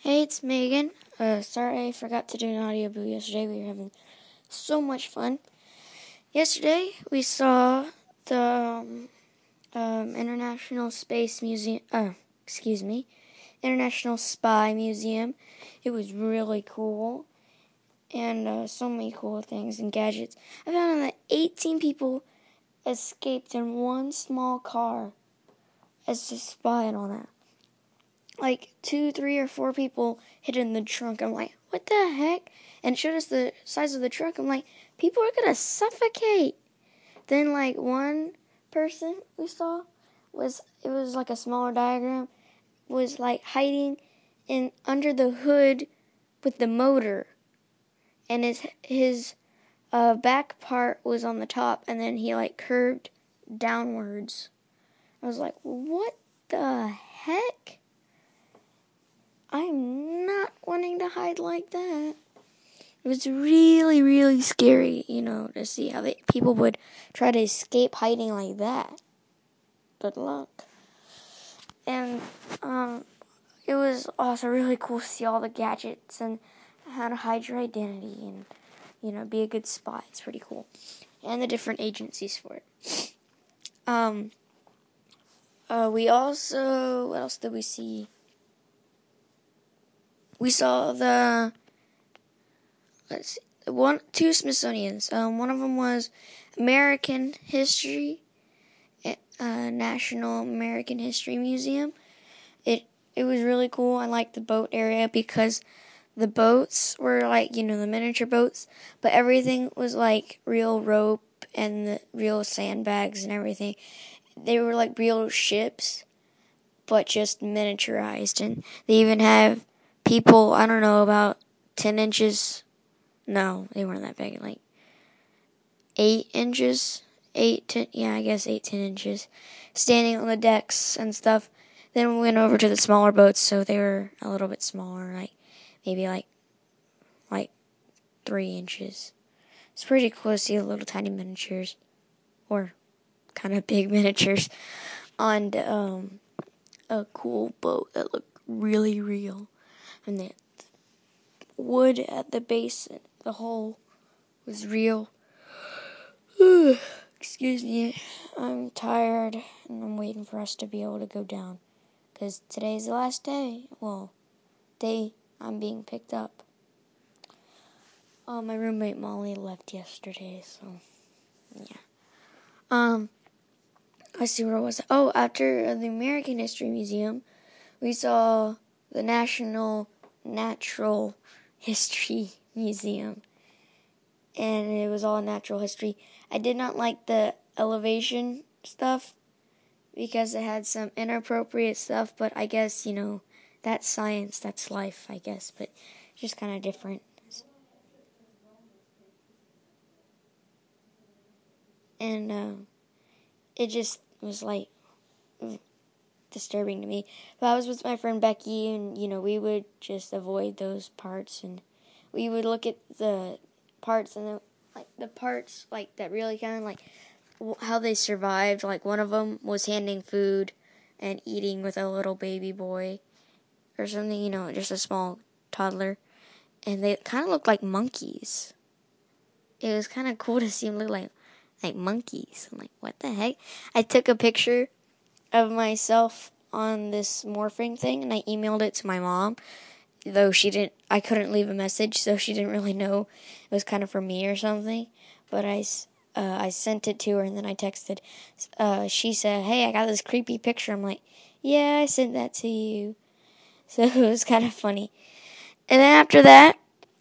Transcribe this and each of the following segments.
Hey, it's Megan. Sorry I forgot to do an audiobook yesterday. We were having so much fun. Yesterday, we saw the International Space Museum, International Spy Museum. It was really cool, and so many cool things and gadgets. I found out that 18 people escaped in one small car as a spy and all that. Like 2, 3, or 4 people hid in the trunk. I'm like, what the heck? And it showed us the size of the trunk. I'm like, people are gonna suffocate. Then like one person we saw was like a smaller diagram, was like hiding in under the hood with the motor, and his back part was on the top, and then he like curved downwards. I was like, what the heck? I'm not wanting to hide like that. It was really, really scary, to see how people would try to escape hiding like that. Good luck. And it was also really cool to see all the gadgets and how to hide your identity and, be a good spy. It's pretty cool. And the different agencies for it. We also, what else did we see? We saw two Smithsonian's. One of them was American History, National American History Museum. It was really cool. I liked the boat area because the boats were like, the miniature boats, but everything was like real rope and the real sandbags and everything. They were like real ships, but just miniaturized. And they even have people, I don't know, about 10 inches. No, they weren't that big. Like 8 inches. 10 inches. Standing on the decks and stuff. Then we went over to the smaller boats, so they were a little bit smaller. Like, maybe like 3 inches. It's pretty cool to see the little tiny miniatures. Or kind of big miniatures. On a cool boat that looked really real. And the wood at the base, the hull, was real. Excuse me, I'm tired, and I'm waiting for us to be able to go down. Because today's the last day. Well, day I'm being picked up. My roommate Molly left yesterday, so, yeah. Let's see where I was. Oh, after the American History Museum, we saw the National Natural History Museum. And it was all natural history. I did not like the elevation stuff because it had some inappropriate stuff, but I guess, that's science, that's life, I guess, but just kind of different. And it just was like disturbing to me. But I was with my friend Becky, and, we would just avoid those parts, and we would look at the parts and the parts that really kind of like how they survived. Like one of them was handing food and eating with a little baby boy or something, just a small toddler, and they kind of looked like monkeys. It was kind of cool to see them look like monkeys. I'm like, what the heck? I took a picture of myself on this morphing thing and I emailed it to my mom. Though I couldn't leave a message, so she didn't really know it was kind of for me or something. But I sent it to her, and then I texted. She said, hey, I got this creepy picture. I'm like, yeah, I sent that to you. So it was kind of funny. And then after that,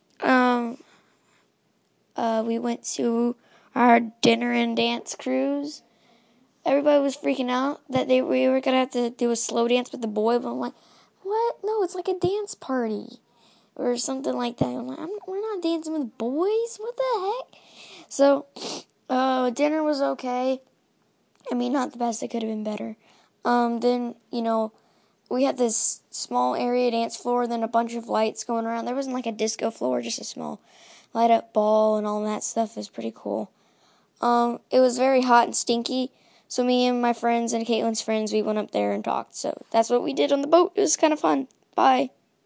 we went to our dinner and dance cruise. Everybody was freaking out that we were going to have to do a slow dance with the boy, but I'm like, what? No, it's like a dance party or something like that. I'm like, we're not dancing with boys. What the heck? So, dinner was okay. I mean, not the best. It could have been better. Then, we had this small area dance floor, then a bunch of lights going around. There wasn't like a disco floor, just a small light up ball and all that stuff. It was pretty cool. It was very hot and stinky. So me and my friends and Caitlin's friends, we went up there and talked. So that's what we did on the boat. It was kind of fun. Bye.